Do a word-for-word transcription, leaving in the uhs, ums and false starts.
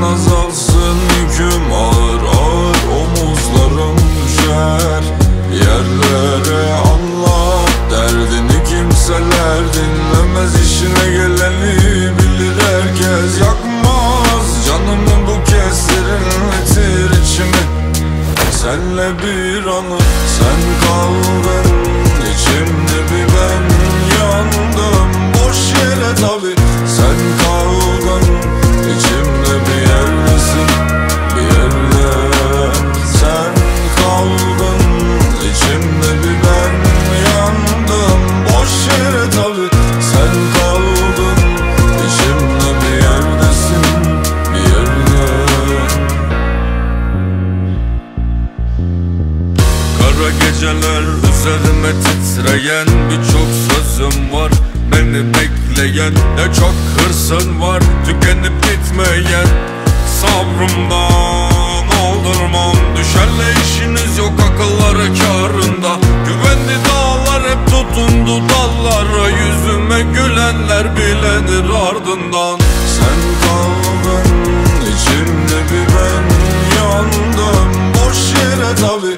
azalsın, yüküm ağır ağır omuzlarım düşer yerlere. Anlat derdini, kimseler dinlemez, işine geleni bilir herkes. Yakmaz canımı bu kez, serinletir içimi senle bir anı. Sen kaldın içimde, bir ben yandım boş yere tabi. Sen kaldın içimde, bir yerdesin bir yerde. Sen kaldın içimde, bir ben yandım boş yere tabi. Sen kaldın içimde, bir yerdesin bir yerde. Kara geceler üzerime titreyen, birçok sözüm var beni bekleyen. Ne çok hırsın var tükenip gitmeyen, sabrımdan aldırmam. Düşerle işiniz yok, akılları kârında. Güvenli dağlar hep tutundu dallara, yüzüme gülenler bilenir ardından. Sen kaldın içimde, bir ben yandım boş yere tabi.